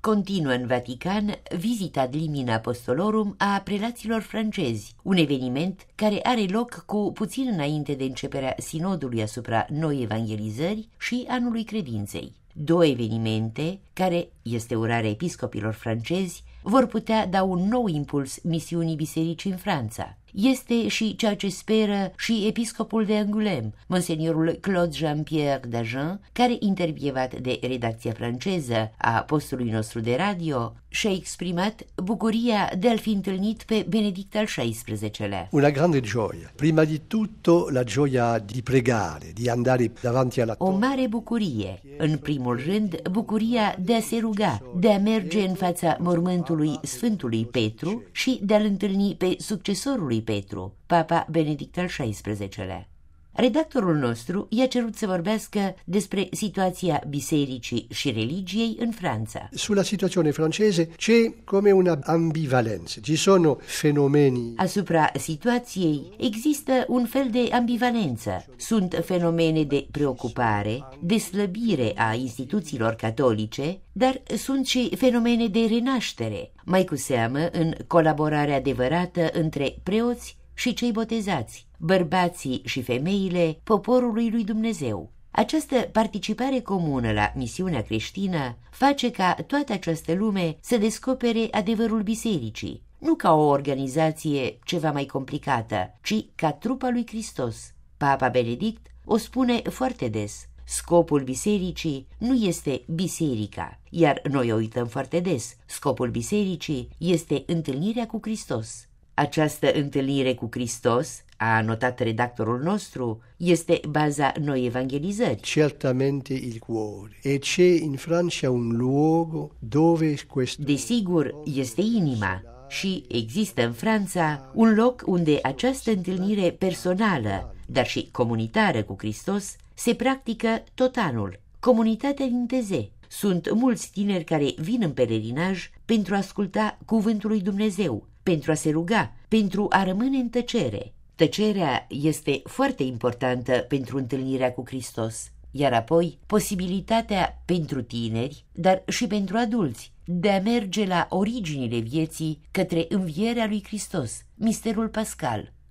continuă în Vatican vizita ad limina apostolorum a prelaților francezi, un eveniment care are loc cu puțin înainte de începerea sinodului asupra noi evangelizări și anului credinței. Două evenimente care, este urarea episcopilor francezi, vor putea da un nou impuls misiunii bisericii în Franța. Este și ceea ce speră și episcopul de Angoulême, monseniorul Claude Jean-Pierre d'Agen, care, intervievat de redacția franceză a postului nostru de radio, și-a exprimat bucuria de a-l fi întâlnit pe Benedict al XVI-lea. Una grande gioia. Prima di tutto la gioia di pregare, di andare davanti alla O mare bucurie. În primul rând, bucuria de a se ruga, de a merge în fața mormântului Sfântului Petru și de a-l întâlni pe succesorul lui Petru, Papa Benedict al XVI-lea. Redactorul nostru i-a cerut să vorbească despre situația bisericii și religiei în Franța. Sulla situazione francese c'è come una ambivalenza, ci sono fenomeni. Asupra situației există un fel de ambivalență. Sunt fenomene de preocupare, de slăbire a instituțiilor catolice, dar sunt și fenomene de renaștere, mai cu seamă în colaborarea adevărată între preoți și cei botezați, bărbații și femeile poporului lui Dumnezeu. Această participare comună la misiunea creștină face ca toată această lume să descopere adevărul bisericii, nu ca o organizație ceva mai complicată, ci ca trupa lui Hristos. Papa Benedict o spune foarte des. Scopul bisericii nu este biserica, iar noi o uităm foarte des. Scopul bisericii este întâlnirea cu Hristos. Această întâlnire cu Hristos, a anotat redactorul nostru, este baza noi evangelizări. Certamente il cuore. E c'è in Francia un luogo dove questo... Desigur, este inima și există în Franța un loc unde această întâlnire personală, dar și comunitară cu Hristos, se practică tot anul. Comunitatea din Teze. Sunt mulți tineri care vin în pelerinaj pentru a asculta cuvântul lui Dumnezeu, pentru a se ruga, pentru a rămâne în tăcere. Tăcerea este foarte importantă pentru întâlnirea cu Hristos, iar apoi posibilitatea pentru tineri, dar și pentru adulți, de a merge la originile vieții către învierea lui Hristos, misterul pascal.